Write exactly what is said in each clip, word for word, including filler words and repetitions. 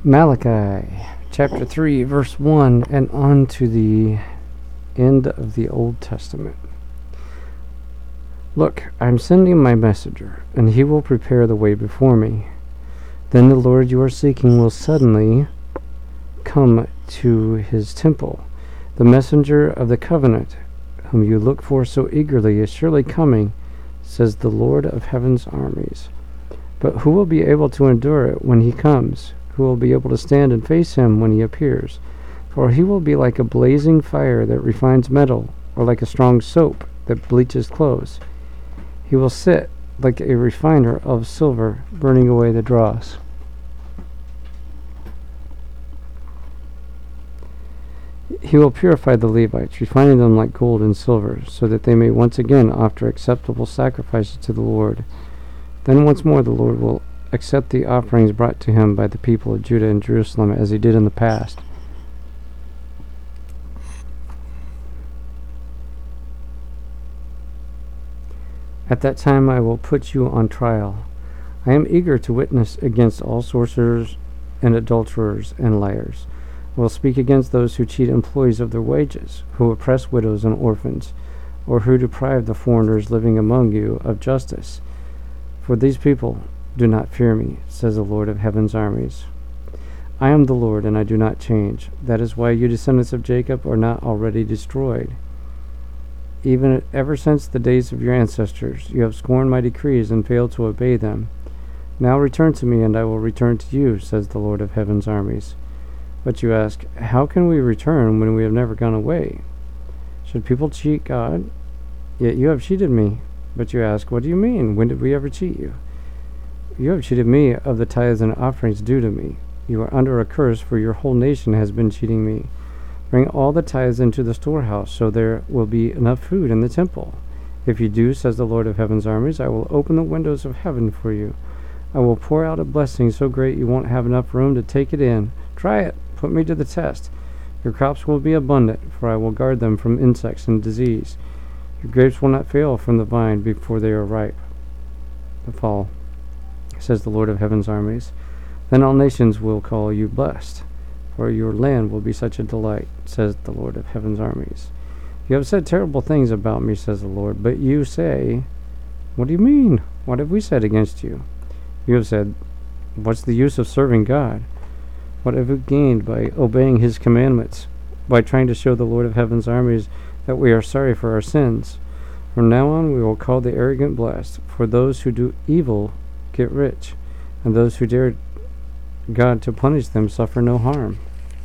Malachi chapter three verse one and on to the end of the Old Testament. Look, I am sending my messenger, and he will prepare the way before me. Then the Lord you are seeking will suddenly come to his temple. The messenger of the covenant, whom you look for so eagerly, is surely coming, says the Lord of heaven's armies. But who will be able to endure it when he comes? Who will be able to stand and face him when he appears? For he will be like a blazing fire that refines metal, or like a strong soap that bleaches clothes. He will sit like a refiner of silver, burning away the dross. He will purify the Levites, refining them like gold and silver, so that they may once again offer acceptable sacrifices to the Lord. Then once more the Lord will accept the offerings brought to him by the people of Judah and Jerusalem, as he did in the past. At that time I will put you on trial. I am eager to witness against all sorcerers and adulterers and liars. I will speak against those who cheat employees of their wages, who oppress widows and orphans, or who deprive the foreigners living among you of justice. For these people do not fear me, says the Lord of heaven's armies. I am the Lord, and I do not change. That is why you descendants of Jacob are not already destroyed. Even ever since the days of your ancestors, you have scorned my decrees and failed to obey them. Now return to me, and I will return to you, says the Lord of heaven's armies. But you ask, how can we return when we have never gone away? Should people cheat God? Yet you have cheated me. But you ask, what do you mean? When did we ever cheat you? You have cheated me of the tithes and offerings due to me. You are under a curse, for your whole nation has been cheating me. Bring all the tithes into the storehouse, so there will be enough food in the temple. If you do, says the Lord of heaven's armies, I will open the windows of heaven for you. I will pour out a blessing so great you won't have enough room to take it in. Try it. Put me to the test. Your crops will be abundant, for I will guard them from insects and disease. Your grapes will not fail from the vine before they are ripe. The fall, says the Lord of heaven's armies. Then all nations will call you blessed, for your land will be such a delight, says the Lord of heaven's armies. You have said terrible things about me, says the Lord, but you say, what do you mean? What have we said against you? You have said, what's the use of serving God? What have we gained by obeying his commandments, by trying to show the Lord of heaven's armies that we are sorry for our sins? From now on we will call the arrogant blessed, for those who do evil get rich, and those who dare God to punish them suffer no harm.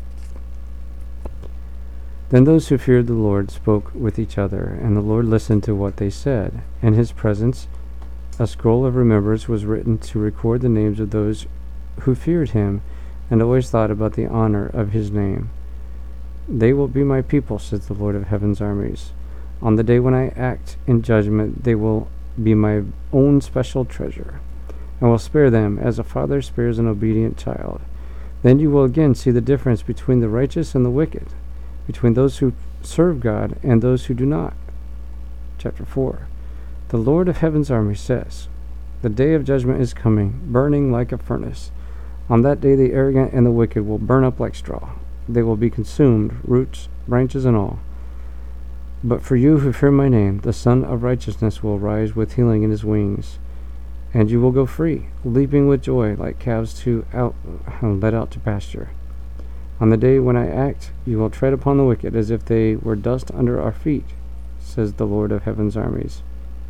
Then those who feared the Lord spoke with each other, and the Lord listened to what they said. In his presence a scroll of remembrance was written to record the names of those who feared him and always thought about the honor of his name. They will be my people, says the Lord of heaven's armies. On the day when I act in judgment, they will be my own special treasure. I will spare them as a father spares an obedient child. Then you will again see the difference between the righteous and the wicked, between those who serve God and those who do not. Chapter four. The Lord of heaven's armies says, the day of judgment is coming, burning like a furnace. On that day the arrogant and the wicked will burn up like straw. They will be consumed, roots, branches, and all. But for you who fear my name, the Son of Righteousness will rise with healing in his wings, and you will go free, leaping with joy like calves to out, led out to pasture. On the day when I act, you will tread upon the wicked as if they were dust under our feet, says the Lord of heaven's armies.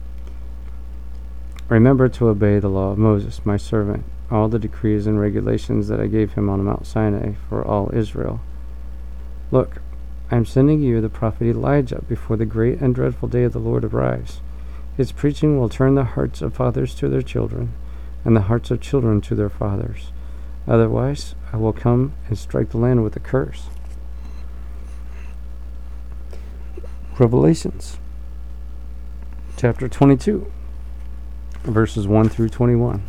Remember to obey the law of Moses, my servant, all the decrees and regulations that I gave him on Mount Sinai for all Israel. Look, I am sending you the prophet Elijah before the great and dreadful day of the Lord arrives. His preaching will turn the hearts of fathers to their children, and the hearts of children to their fathers. Otherwise, I will come and strike the land with a curse. Revelations, chapter twenty-two, verses one through twenty-one.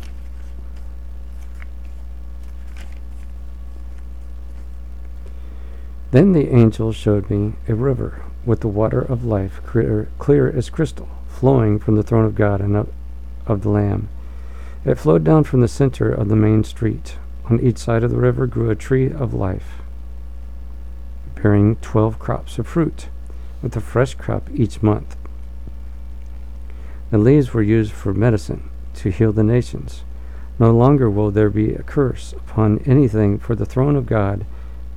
Then the angel showed me a river with the water of life, clear, clear as crystal, flowing from the throne of God and of, of the Lamb. It flowed down from the center of the main street, On each side of the river grew a tree of life, bearing twelve crops of fruit, with a fresh crop each month. The leaves were used for medicine, to heal the nations. No longer will there be a curse upon anything, for the throne of God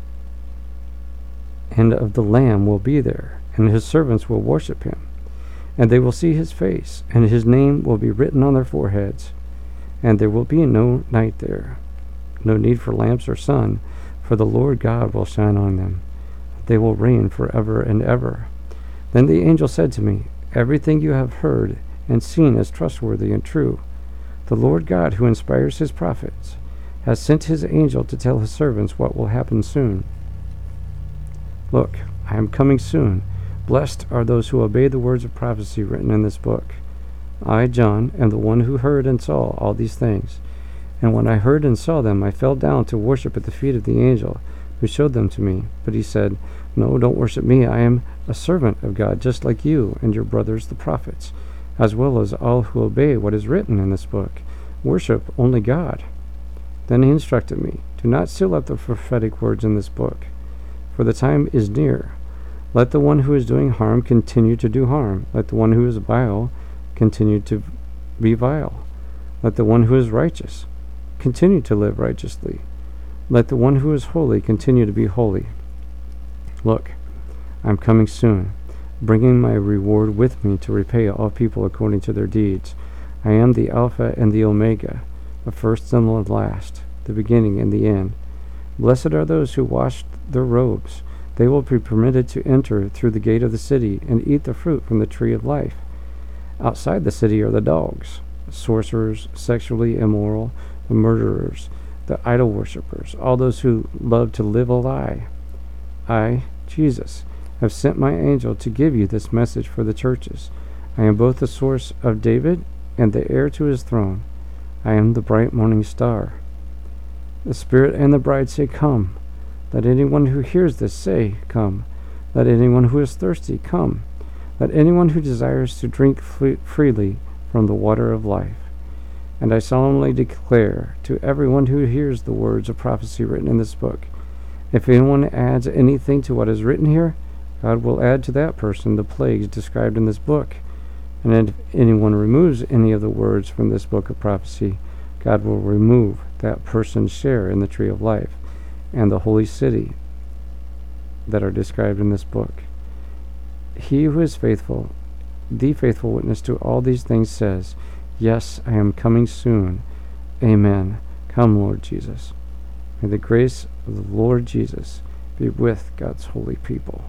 and of the Lamb will be there, and his servants will worship him. And they will see his face, and his name will be written on their foreheads. And there will be no night there, no need for lamps or sun, for the Lord God will shine on them. They will reign forever and ever. Then the angel said to me, Everything you have heard and seen is trustworthy and true. The Lord God, who inspires his prophets, has sent his angel to tell his servants what will happen soon. Look, I am coming soon. Blessed are those who obey the words of prophecy written in this book. I, John, am the one who heard and saw all these things. And when I heard and saw them, I fell down to worship at the feet of the angel who showed them to me. But he said, No, don't worship me. I am a servant of God, just like you and your brothers the prophets, as well as all who obey what is written in this book. Worship only God. Then he instructed me, Do not seal up the prophetic words in this book, for the time is near. Let the one who is doing harm continue to do harm. Let the one who is vile continue to be vile. Let the one who is righteous continue to live righteously. Let the one who is holy continue to be holy. Look, I am coming soon, bringing my reward with me to repay all people according to their deeds. I am the Alpha and the Omega, the first and the last, the beginning and the end. Blessed are those who wash their robes. They will be permitted to enter through the gate of the city and eat the fruit from the tree of life. Outside the city are the dogs, sorcerers, sexually immoral, the murderers, the idol worshippers, all those who love to live a lie. I, Jesus, have sent my angel to give you this message for the churches. I am both the source of David and the heir to his throne. I am the bright morning star. The Spirit and the bride say, Come. Let anyone who hears this say, Come. Let anyone who is thirsty come. Let anyone who desires to drink freely from the water of life. And I solemnly declare to everyone who hears the words of prophecy written in this book, if anyone adds anything to what is written here, God will add to that person the plagues described in this book. And if anyone removes any of the words from this book of prophecy, God will remove that person's share in the tree of life and the holy city that are described in this book. He who is faithful, the faithful witness to all these things, says, Yes, I am coming soon. Amen. Come, Lord Jesus. May the grace of the Lord Jesus be with God's holy people.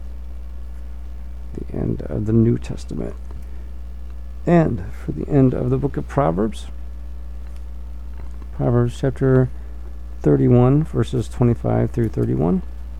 The end of the New Testament. And for the end of the book of Proverbs, Proverbs chapter thirty-one, verses twenty-five through thirty-one.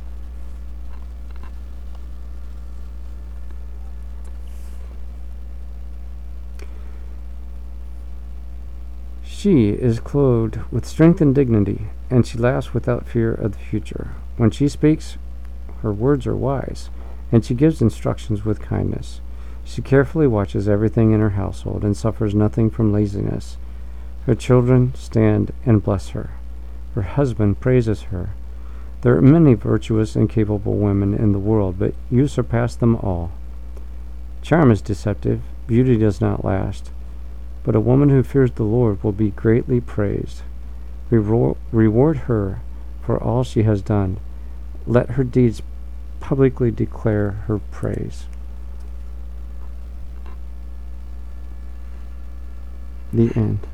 She is clothed with strength and dignity, and she laughs without fear of the future. When she speaks, her words are wise, and she gives instructions with kindness. She carefully watches everything in her household and suffers nothing from laziness. Her children stand and bless her. Her husband praises her. There are many virtuous and capable women in the world, but you surpass them all. Charm is deceptive, beauty does not last, but a woman who fears the Lord will be greatly praised. Reward, reward her for all she has done. Let her deeds publicly declare her praise. The end.